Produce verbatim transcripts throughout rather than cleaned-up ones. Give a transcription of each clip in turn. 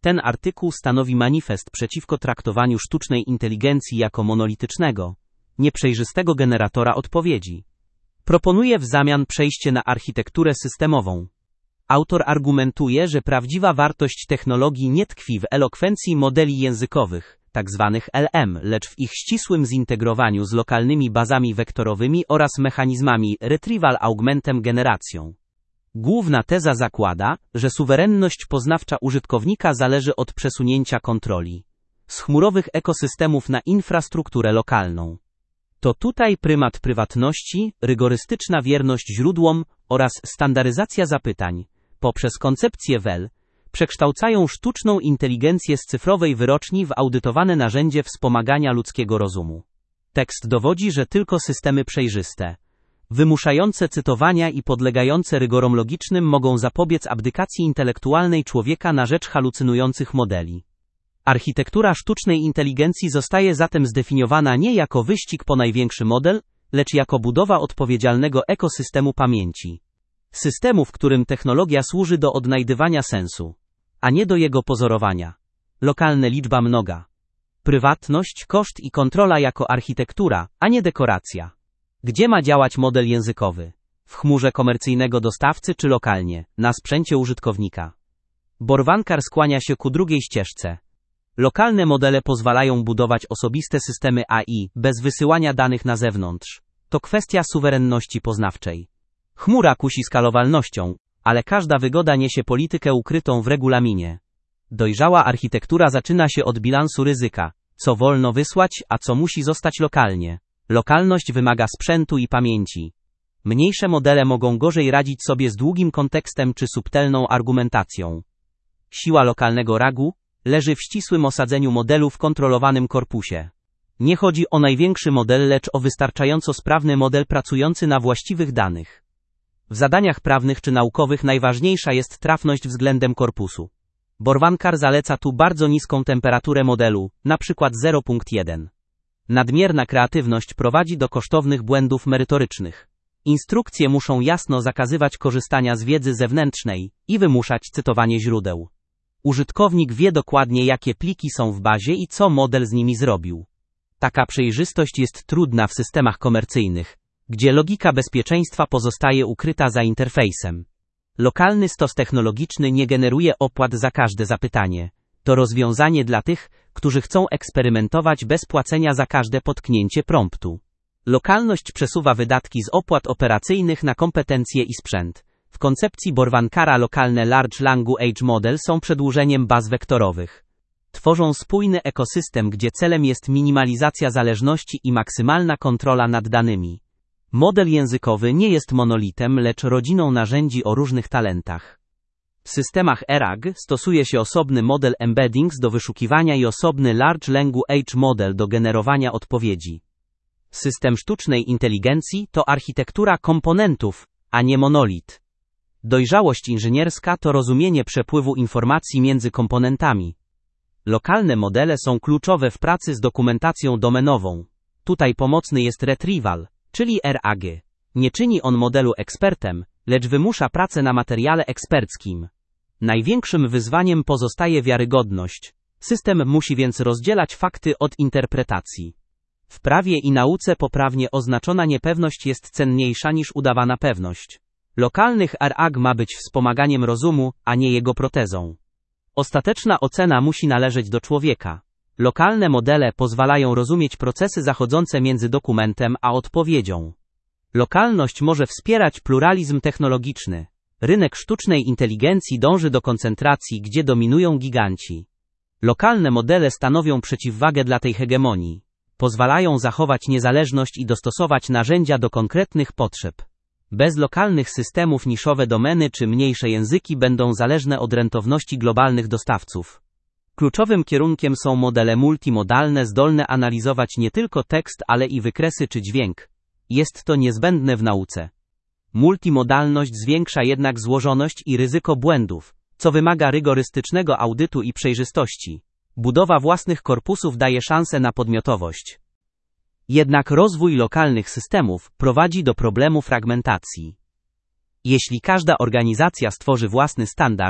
Ten artykuł stanowi manifest przeciwko traktowaniu sztucznej inteligencji jako monolitycznego, nieprzejrzystego generatora odpowiedzi. Proponuje w zamian przejście na architekturę systemową. Autor argumentuje, że prawdziwa wartość technologii nie tkwi w elokwencji modeli językowych, tzw. L M, lecz w ich ścisłym zintegrowaniu z lokalnymi bazami wektorowymi oraz mechanizmami Retrieval Augmented Generation. Główna teza zakłada, że suwerenność poznawcza użytkownika zależy od przesunięcia kontroli z chmurowych ekosystemów na infrastrukturę lokalną. To tutaj prymat prywatności, rygorystyczna wierność źródłom oraz standaryzacja zapytań, poprzez koncepcję W E L, przekształcają sztuczną inteligencję z cyfrowej wyroczni w audytowane narzędzie wspomagania ludzkiego rozumu. Tekst dowodzi, że tylko systemy przejrzyste, wymuszające cytowania i podlegające rygorom logicznym mogą zapobiec abdykacji intelektualnej człowieka na rzecz halucynujących modeli. Architektura sztucznej inteligencji zostaje zatem zdefiniowana nie jako wyścig po największy model, lecz jako budowa odpowiedzialnego ekosystemu pamięci. Systemu, w którym technologia służy do odnajdywania sensu, a nie do jego pozorowania. Lokalne liczba mnoga. Prywatność, koszt i kontrola jako architektura, a nie dekoracja. Gdzie ma działać model językowy? W chmurze komercyjnego dostawcy czy lokalnie, na sprzęcie użytkownika? Borwankar skłania się ku drugiej ścieżce. Lokalne modele pozwalają budować osobiste systemy A I, bez wysyłania danych na zewnątrz. To kwestia suwerenności poznawczej. Chmura kusi skalowalnością, ale każda wygoda niesie politykę ukrytą w regulaminie. Dojrzała architektura zaczyna się od bilansu ryzyka, co wolno wysłać, a co musi zostać lokalnie. Lokalność wymaga sprzętu i pamięci. Mniejsze modele mogą gorzej radzić sobie z długim kontekstem czy subtelną argumentacją. Siła lokalnego ragu leży w ścisłym osadzeniu modelu w kontrolowanym korpusie. Nie chodzi o największy model, lecz o wystarczająco sprawny model pracujący na właściwych danych. W zadaniach prawnych czy naukowych najważniejsza jest trafność względem korpusu. Borwankar zaleca tu bardzo niską temperaturę modelu, np. zero przecinek jeden. Nadmierna kreatywność prowadzi do kosztownych błędów merytorycznych. Instrukcje muszą jasno zakazywać korzystania z wiedzy zewnętrznej i wymuszać cytowanie źródeł. Użytkownik wie dokładnie, jakie pliki są w bazie i co model z nimi zrobił. Taka przejrzystość jest trudna w systemach komercyjnych, gdzie logika bezpieczeństwa pozostaje ukryta za interfejsem. Lokalny stos technologiczny nie generuje opłat za każde zapytanie. To rozwiązanie dla tych, którzy chcą eksperymentować bez płacenia za każde potknięcie promptu. Lokalność przesuwa wydatki z opłat operacyjnych na kompetencje i sprzęt. W koncepcji Borwankara lokalne Large Language Model są przedłużeniem baz wektorowych. Tworzą spójny ekosystem, gdzie celem jest minimalizacja zależności i maksymalna kontrola nad danymi. Model językowy nie jest monolitem, lecz rodziną narzędzi o różnych talentach. W systemach R A G stosuje się osobny model embeddings do wyszukiwania i osobny Large Language Model do generowania odpowiedzi. System sztucznej inteligencji to architektura komponentów, a nie monolit. Dojrzałość inżynierska to rozumienie przepływu informacji między komponentami. Lokalne modele są kluczowe w pracy z dokumentacją domenową. Tutaj pomocny jest retrieval, czyli R A G. Nie czyni on modelu ekspertem, lecz wymusza pracę na materiale eksperckim. Największym wyzwaniem pozostaje wiarygodność. System musi więc rozdzielać fakty od interpretacji. W prawie i nauce poprawnie oznaczona niepewność jest cenniejsza niż udawana pewność. Lokalnych R A G ma być wspomaganiem rozumu, a nie jego protezą. Ostateczna ocena musi należeć do człowieka. Lokalne modele pozwalają rozumieć procesy zachodzące między dokumentem a odpowiedzią. Lokalność może wspierać pluralizm technologiczny. Rynek sztucznej inteligencji dąży do koncentracji, gdzie dominują giganci. Lokalne modele stanowią przeciwwagę dla tej hegemonii. Pozwalają zachować niezależność i dostosować narzędzia do konkretnych potrzeb. Bez lokalnych systemów niszowe domeny czy mniejsze języki będą zależne od rentowności globalnych dostawców. Kluczowym kierunkiem są modele multimodalne zdolne analizować nie tylko tekst, ale i wykresy czy dźwięk. Jest to niezbędne w nauce. Multimodalność zwiększa jednak złożoność i ryzyko błędów, co wymaga rygorystycznego audytu i przejrzystości. Budowa własnych korpusów daje szansę na podmiotowość. Jednak rozwój lokalnych systemów prowadzi do problemu fragmentacji. Jeśli każda organizacja stworzy własny standard,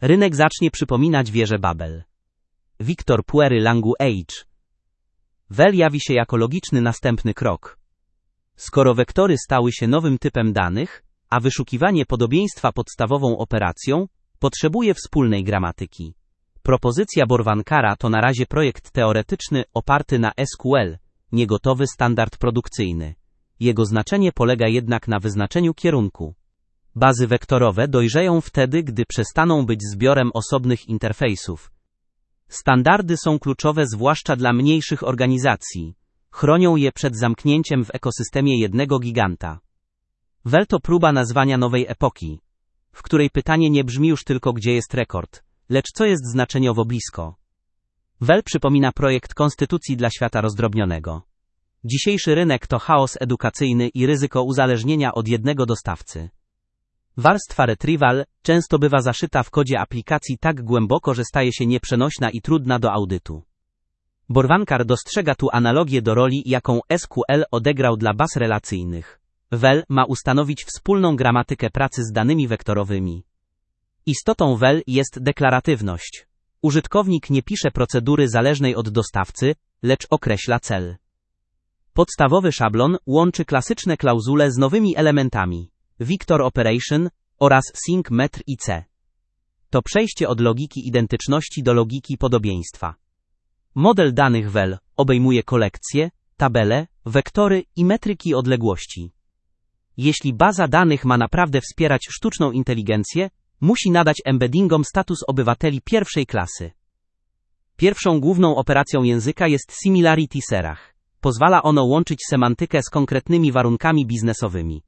rynek zacznie przypominać wieżę Babel. Victor Puery Language. V E L jawi się jako logiczny następny krok. Skoro wektory stały się nowym typem danych, a wyszukiwanie podobieństwa podstawową operacją, potrzebuje wspólnej gramatyki. Propozycja Borwankara to na razie projekt teoretyczny oparty na S Q L, niegotowy standard produkcyjny. Jego znaczenie polega jednak na wyznaczeniu kierunku. Bazy wektorowe dojrzeją wtedy, gdy przestaną być zbiorem osobnych interfejsów. Standardy są kluczowe zwłaszcza dla mniejszych organizacji. Chronią je przed zamknięciem w ekosystemie jednego giganta. V E L to próba nazwania nowej epoki, w której pytanie nie brzmi już tylko gdzie jest rekord, lecz co jest znaczeniowo blisko. V E L przypomina projekt konstytucji dla świata rozdrobnionego. Dzisiejszy rynek to chaos edukacyjny i ryzyko uzależnienia od jednego dostawcy. Warstwa retrieval często bywa zaszyta w kodzie aplikacji tak głęboko, że staje się nieprzenośna i trudna do audytu. Borwankar dostrzega tu analogię do roli, jaką S Q L odegrał dla baz relacyjnych. V E L ma ustanowić wspólną gramatykę pracy z danymi wektorowymi. Istotą V E L jest deklaratywność. Użytkownik nie pisze procedury zależnej od dostawcy, lecz określa cel. Podstawowy szablon łączy klasyczne klauzule z nowymi elementami Victor Operation oraz Sync Metr I C. To przejście od logiki identyczności do logiki podobieństwa. Model danych V E L obejmuje kolekcje, tabele, wektory i metryki odległości. Jeśli baza danych ma naprawdę wspierać sztuczną inteligencję, musi nadać embeddingom status obywateli pierwszej klasy. Pierwszą główną operacją języka jest Similarity Serach. Pozwala ono łączyć semantykę z konkretnymi warunkami biznesowymi.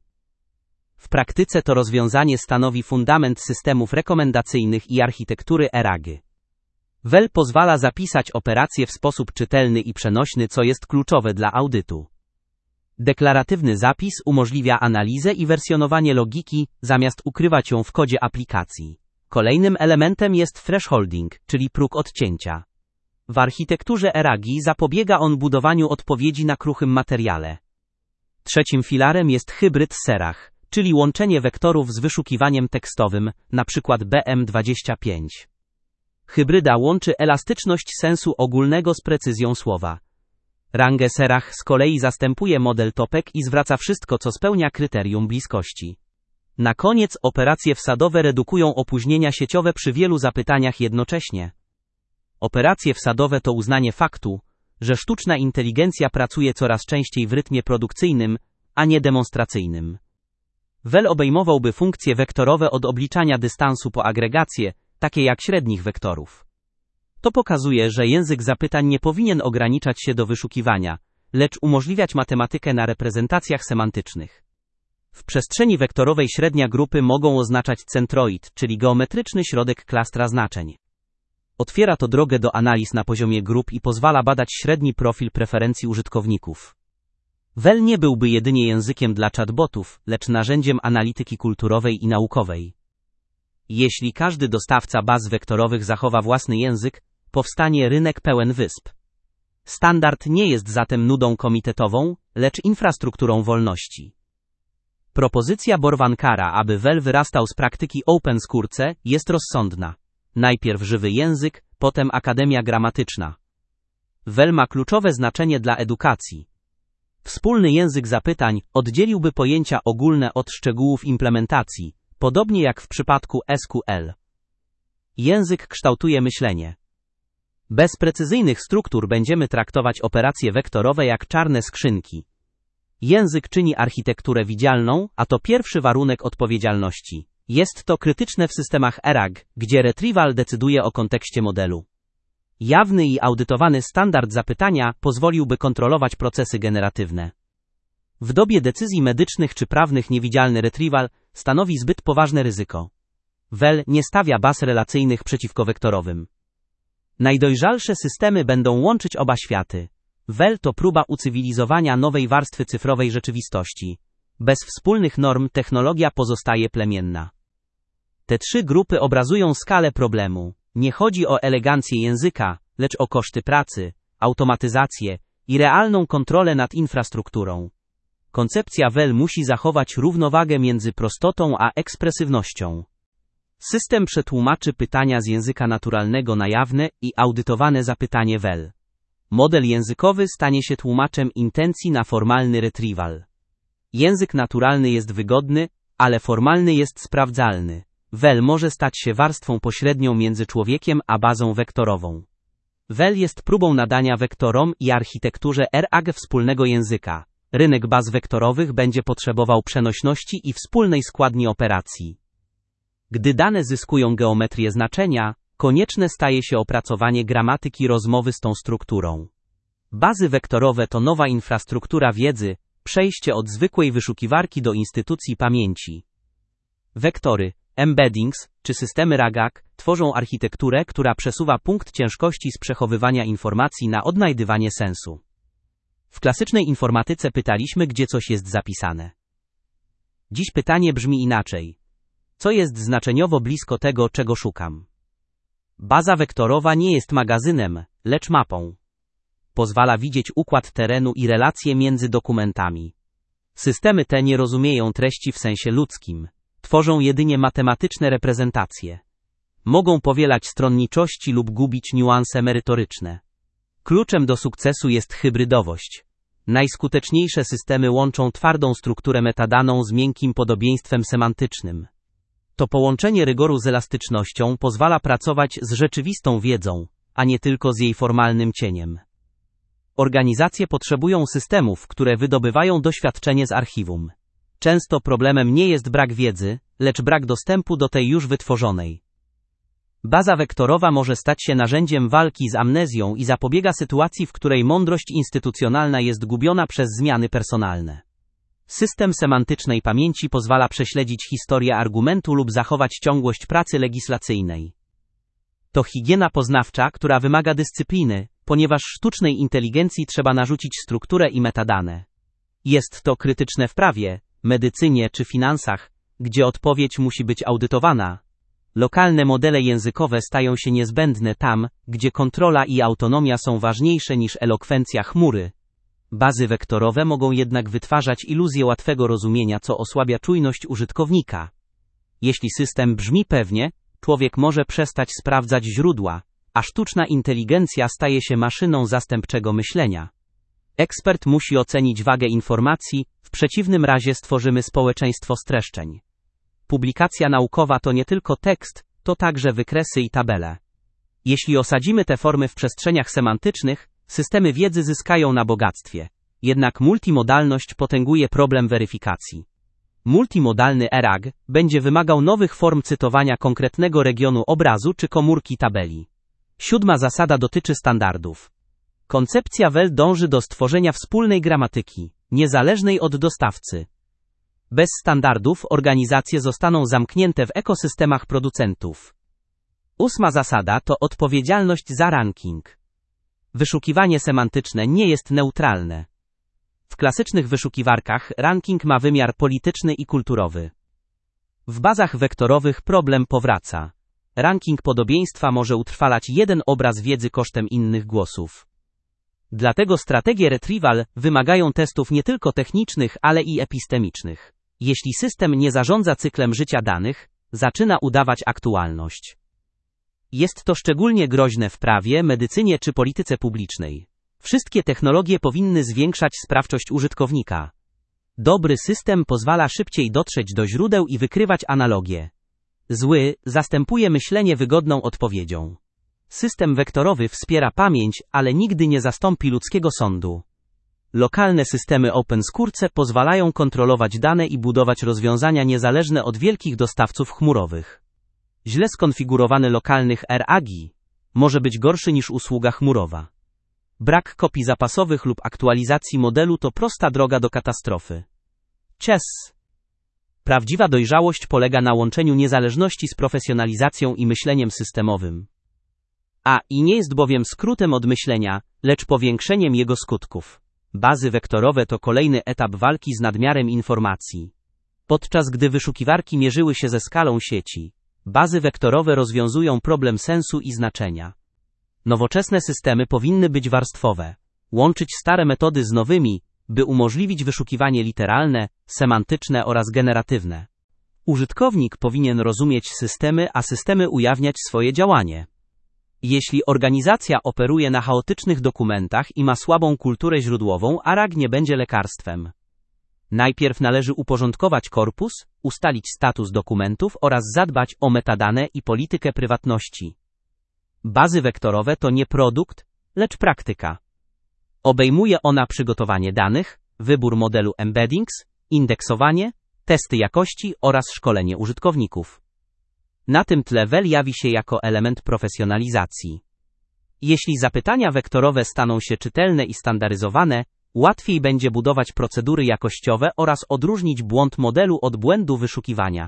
W praktyce to rozwiązanie stanowi fundament systemów rekomendacyjnych i architektury ERAGy. V E L pozwala zapisać operacje w sposób czytelny i przenośny, co jest kluczowe dla audytu. Deklaratywny zapis umożliwia analizę i wersjonowanie logiki, zamiast ukrywać ją w kodzie aplikacji. Kolejnym elementem jest thresholding, czyli próg odcięcia. W architekturze ERAGi zapobiega on budowaniu odpowiedzi na kruchym materiale. Trzecim filarem jest hybryd Serach, czyli łączenie wektorów z wyszukiwaniem tekstowym, np. B M dwadzieścia pięć. Hybryda łączy elastyczność sensu ogólnego z precyzją słowa. Rangę Serach z kolei zastępuje model topek i zwraca wszystko, co spełnia kryterium bliskości. Na koniec operacje wsadowe redukują opóźnienia sieciowe przy wielu zapytaniach jednocześnie. Operacje wsadowe to uznanie faktu, że sztuczna inteligencja pracuje coraz częściej w rytmie produkcyjnym, a nie demonstracyjnym. V E L obejmowałby funkcje wektorowe od obliczania dystansu po agregację, takie jak średnich wektorów. To pokazuje, że język zapytań nie powinien ograniczać się do wyszukiwania, lecz umożliwiać matematykę na reprezentacjach semantycznych. W przestrzeni wektorowej średnia grupy mogą oznaczać centroid, czyli geometryczny środek klastra znaczeń. Otwiera to drogę do analiz na poziomie grup i pozwala badać średni profil preferencji użytkowników. V E L nie byłby jedynie językiem dla chatbotów, lecz narzędziem analityki kulturowej i naukowej. Jeśli każdy dostawca baz wektorowych zachowa własny język, powstanie rynek pełen wysp. Standard nie jest zatem nudą komitetową, lecz infrastrukturą wolności. Propozycja Borwankara, aby V E L wyrastał z praktyki open source, jest rozsądna. Najpierw żywy język, potem akademia gramatyczna. V E L ma kluczowe znaczenie dla edukacji. Wspólny język zapytań oddzieliłby pojęcia ogólne od szczegółów implementacji, podobnie jak w przypadku S Q L. Język kształtuje myślenie. Bez precyzyjnych struktur będziemy traktować operacje wektorowe jak czarne skrzynki. Język czyni architekturę widzialną, a to pierwszy warunek odpowiedzialności. Jest to krytyczne w systemach ERAG, gdzie retrieval decyduje o kontekście modelu. Jawny i audytowany standard zapytania pozwoliłby kontrolować procesy generatywne. W dobie decyzji medycznych czy prawnych niewidzialny retrieval stanowi zbyt poważne ryzyko. V E L nie stawia baz relacyjnych przeciwko wektorowym. Najdojrzalsze systemy będą łączyć oba światy. V E L to próba ucywilizowania nowej warstwy cyfrowej rzeczywistości. Bez wspólnych norm technologia pozostaje plemienna. Te trzy grupy obrazują skalę problemu. Nie chodzi o elegancję języka, lecz o koszty pracy, automatyzację i realną kontrolę nad infrastrukturą. Koncepcja V E L musi zachować równowagę między prostotą a ekspresywnością. System przetłumaczy pytania z języka naturalnego na jawne i audytowane zapytanie W E L. Model językowy stanie się tłumaczem intencji na formalny retrieval. Język naturalny jest wygodny, ale formalny jest sprawdzalny. W E L może stać się warstwą pośrednią między człowiekiem a bazą wektorową. W E L jest próbą nadania wektorom i architekturze R A G wspólnego języka. Rynek baz wektorowych będzie potrzebował przenośności i wspólnej składni operacji. Gdy dane zyskują geometrię znaczenia, konieczne staje się opracowanie gramatyki rozmowy z tą strukturą. Bazy wektorowe to nowa infrastruktura wiedzy, przejście od zwykłej wyszukiwarki do instytucji pamięci. Wektory, embeddings, czy systemy R A G A C tworzą architekturę, która przesuwa punkt ciężkości z przechowywania informacji na odnajdywanie sensu. W klasycznej informatyce pytaliśmy, gdzie coś jest zapisane. Dziś pytanie brzmi inaczej. Co jest znaczeniowo blisko tego, czego szukam? Baza wektorowa nie jest magazynem, lecz mapą. Pozwala widzieć układ terenu i relacje między dokumentami. Systemy te nie rozumieją treści w sensie ludzkim. Tworzą jedynie matematyczne reprezentacje. Mogą powielać stronniczości lub gubić niuanse merytoryczne. Kluczem do sukcesu jest hybrydowość. Najskuteczniejsze systemy łączą twardą strukturę metadaną z miękkim podobieństwem semantycznym. To połączenie rygoru z elastycznością pozwala pracować z rzeczywistą wiedzą, a nie tylko z jej formalnym cieniem. Organizacje potrzebują systemów, które wydobywają doświadczenie z archiwum. Często problemem nie jest brak wiedzy, lecz brak dostępu do tej już wytworzonej. Baza wektorowa może stać się narzędziem walki z amnezją i zapobiega sytuacji, w której mądrość instytucjonalna jest gubiona przez zmiany personalne. System semantycznej pamięci pozwala prześledzić historię argumentu lub zachować ciągłość pracy legislacyjnej. To higiena poznawcza, która wymaga dyscypliny, ponieważ sztucznej inteligencji trzeba narzucić strukturę i metadane. Jest to krytyczne w prawie, medycynie czy finansach, gdzie odpowiedź musi być audytowana. Lokalne modele językowe stają się niezbędne tam, gdzie kontrola i autonomia są ważniejsze niż elokwencja chmury. Bazy wektorowe mogą jednak wytwarzać iluzję łatwego rozumienia, co osłabia czujność użytkownika. Jeśli system brzmi pewnie, człowiek może przestać sprawdzać źródła, a sztuczna inteligencja staje się maszyną zastępczego myślenia. Ekspert musi ocenić wagę informacji, w przeciwnym razie stworzymy społeczeństwo streszczeń. Publikacja naukowa to nie tylko tekst, to także wykresy i tabele. Jeśli osadzimy te formy w przestrzeniach semantycznych, systemy wiedzy zyskają na bogactwie. Jednak multimodalność potęguje problem weryfikacji. Multimodalny R A G będzie wymagał nowych form cytowania konkretnego regionu obrazu czy komórki tabeli. Siódma zasada dotyczy standardów. Koncepcja W E L dąży do stworzenia wspólnej gramatyki, niezależnej od dostawcy. Bez standardów organizacje zostaną zamknięte w ekosystemach producentów. Ósma zasada to odpowiedzialność za ranking. Wyszukiwanie semantyczne nie jest neutralne. W klasycznych wyszukiwarkach ranking ma wymiar polityczny i kulturowy. W bazach wektorowych problem powraca. Ranking podobieństwa może utrwalać jeden obraz wiedzy kosztem innych głosów. Dlatego strategie retrieval wymagają testów nie tylko technicznych, ale i epistemicznych. Jeśli system nie zarządza cyklem życia danych, zaczyna udawać aktualność. Jest to szczególnie groźne w prawie, medycynie czy polityce publicznej. Wszystkie technologie powinny zwiększać sprawczość użytkownika. Dobry system pozwala szybciej dotrzeć do źródeł i wykrywać analogie. Zły zastępuje myślenie wygodną odpowiedzią. System wektorowy wspiera pamięć, ale nigdy nie zastąpi ludzkiego sądu. Lokalne systemy open source pozwalają kontrolować dane i budować rozwiązania niezależne od wielkich dostawców chmurowych. Źle skonfigurowany lokalnych R A G może być gorszy niż usługa chmurowa. Brak kopii zapasowych lub aktualizacji modelu to prosta droga do katastrofy. Chess. Prawdziwa dojrzałość polega na łączeniu niezależności z profesjonalizacją i myśleniem systemowym. A I nie jest bowiem skrótem od myślenia, lecz powiększeniem jego skutków. Bazy wektorowe to kolejny etap walki z nadmiarem informacji. Podczas gdy wyszukiwarki mierzyły się ze skalą sieci, bazy wektorowe rozwiązują problem sensu i znaczenia. Nowoczesne systemy powinny być warstwowe, łączyć stare metody z nowymi, by umożliwić wyszukiwanie literalne, semantyczne oraz generatywne. Użytkownik powinien rozumieć systemy, a systemy ujawniać swoje działanie. Jeśli organizacja operuje na chaotycznych dokumentach i ma słabą kulturę źródłową, A R A G nie będzie lekarstwem. Najpierw należy uporządkować korpus, ustalić status dokumentów oraz zadbać o metadane i politykę prywatności. Bazy wektorowe to nie produkt, lecz praktyka. Obejmuje ona przygotowanie danych, wybór modelu embeddings, indeksowanie, testy jakości oraz szkolenie użytkowników. Na tym tle W E L jawi się jako element profesjonalizacji. Jeśli zapytania wektorowe staną się czytelne i standaryzowane, łatwiej będzie budować procedury jakościowe oraz odróżnić błąd modelu od błędu wyszukiwania.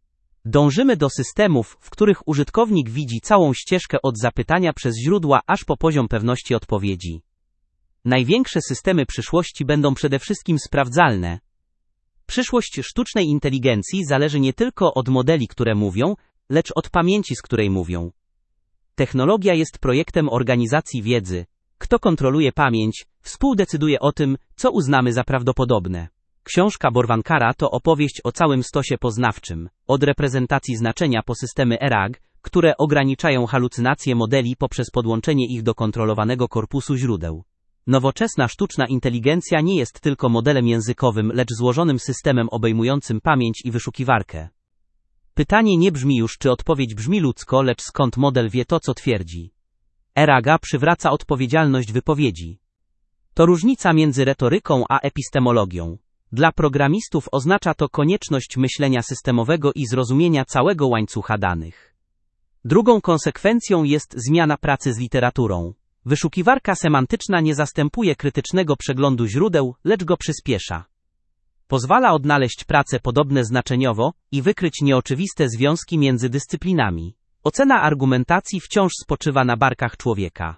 Dążymy do systemów, w których użytkownik widzi całą ścieżkę od zapytania przez źródła aż po poziom pewności odpowiedzi. Największe systemy przyszłości będą przede wszystkim sprawdzalne. Przyszłość sztucznej inteligencji zależy nie tylko od modeli, które mówią, lecz od pamięci, z której mówią. Technologia jest projektem organizacji wiedzy. Kto kontroluje pamięć, współdecyduje o tym, co uznamy za prawdopodobne. Książka Borwankara to opowieść o całym stosie poznawczym, od reprezentacji znaczenia po systemy E R A G, które ograniczają halucynacje modeli poprzez podłączenie ich do kontrolowanego korpusu źródeł. Nowoczesna sztuczna inteligencja nie jest tylko modelem językowym, lecz złożonym systemem obejmującym pamięć i wyszukiwarkę. Pytanie nie brzmi już, czy odpowiedź brzmi ludzko, lecz skąd model wie to, co twierdzi. E R A G przywraca odpowiedzialność wypowiedzi. To różnica między retoryką a epistemologią. Dla programistów oznacza to konieczność myślenia systemowego i zrozumienia całego łańcucha danych. Drugą konsekwencją jest zmiana pracy z literaturą. Wyszukiwarka semantyczna nie zastępuje krytycznego przeglądu źródeł, lecz go przyspiesza. Pozwala odnaleźć prace podobne znaczeniowo i wykryć nieoczywiste związki między dyscyplinami. Ocena argumentacji wciąż spoczywa na barkach człowieka.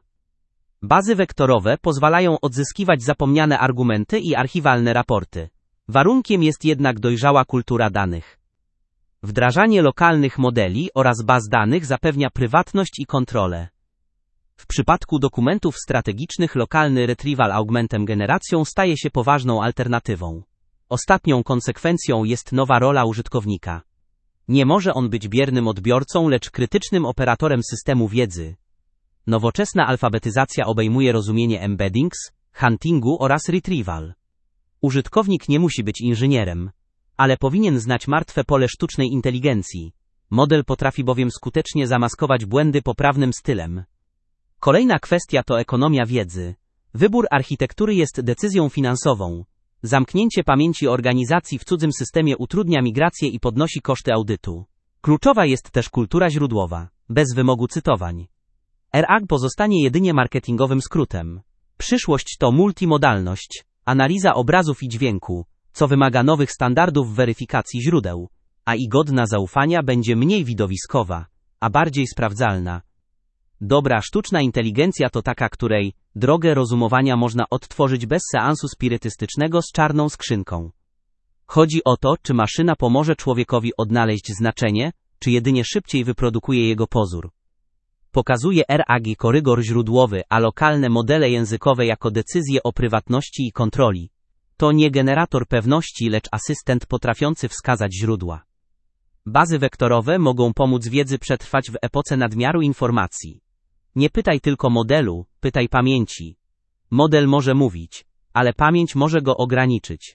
Bazy wektorowe pozwalają odzyskiwać zapomniane argumenty i archiwalne raporty. Warunkiem jest jednak dojrzała kultura danych. Wdrażanie lokalnych modeli oraz baz danych zapewnia prywatność i kontrolę. W przypadku dokumentów strategicznych lokalny retrieval augmentem generacją staje się poważną alternatywą. Ostatnią konsekwencją jest nowa rola użytkownika. Nie może on być biernym odbiorcą, lecz krytycznym operatorem systemu wiedzy. Nowoczesna alfabetyzacja obejmuje rozumienie embeddings, huntingu oraz retrieval. Użytkownik nie musi być inżynierem, ale powinien znać martwe pole sztucznej inteligencji. Model potrafi bowiem skutecznie zamaskować błędy poprawnym stylem. Kolejna kwestia to ekonomia wiedzy. Wybór architektury jest decyzją finansową. Zamknięcie pamięci organizacji w cudzym systemie utrudnia migrację i podnosi koszty audytu. Kluczowa jest też kultura źródłowa, bez wymogu cytowań. E R A G pozostanie jedynie marketingowym skrótem. Przyszłość to multimodalność, analiza obrazów i dźwięku, co wymaga nowych standardów weryfikacji źródeł, a i godna zaufania będzie mniej widowiskowa, a bardziej sprawdzalna. Dobra sztuczna inteligencja to taka, której drogę rozumowania można odtworzyć bez seansu spirytystycznego z czarną skrzynką. Chodzi o to, czy maszyna pomoże człowiekowi odnaleźć znaczenie, czy jedynie szybciej wyprodukuje jego pozór. Pokazuje E R A G jako rygor źródłowy, a lokalne modele językowe jako decyzje o prywatności i kontroli. To nie generator pewności, lecz asystent potrafiący wskazać źródła. Bazy wektorowe mogą pomóc wiedzy przetrwać w epoce nadmiaru informacji. Nie pytaj tylko modelu, pytaj pamięci. Model może mówić, ale pamięć może go ograniczyć.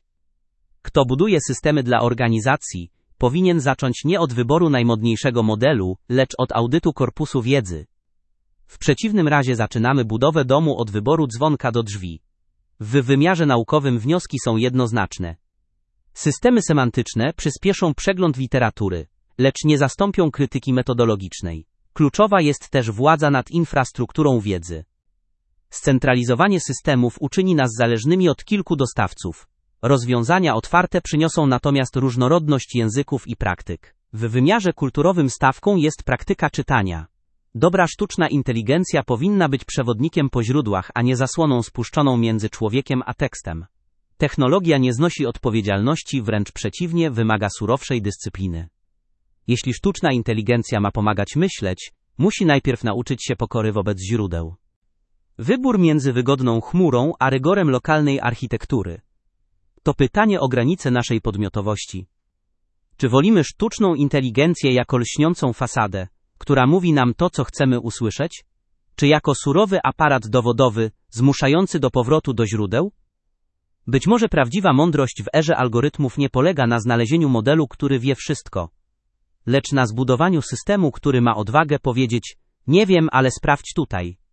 Kto buduje systemy dla organizacji, powinien zacząć nie od wyboru najmodniejszego modelu, lecz od audytu korpusu wiedzy. W przeciwnym razie zaczynamy budowę domu od wyboru dzwonka do drzwi. W wymiarze naukowym wnioski są jednoznaczne. Systemy semantyczne przyspieszą przegląd literatury, lecz nie zastąpią krytyki metodologicznej. Kluczowa jest też władza nad infrastrukturą wiedzy. Scentralizowanie systemów uczyni nas zależnymi od kilku dostawców. Rozwiązania otwarte przyniosą natomiast różnorodność języków i praktyk. W wymiarze kulturowym stawką jest praktyka czytania. Dobra sztuczna inteligencja powinna być przewodnikiem po źródłach, a nie zasłoną spuszczoną między człowiekiem a tekstem. Technologia nie znosi odpowiedzialności, wręcz przeciwnie, wymaga surowszej dyscypliny. Jeśli sztuczna inteligencja ma pomagać myśleć, musi najpierw nauczyć się pokory wobec źródeł. Wybór między wygodną chmurą a rygorem lokalnej architektury. To pytanie o granice naszej podmiotowości. Czy wolimy sztuczną inteligencję jako lśniącą fasadę, która mówi nam to, co chcemy usłyszeć? Czy jako surowy aparat dowodowy, zmuszający do powrotu do źródeł? Być może prawdziwa mądrość w erze algorytmów nie polega na znalezieniu modelu, który wie wszystko, lecz na zbudowaniu systemu, który ma odwagę powiedzieć: nie wiem, ale sprawdź tutaj.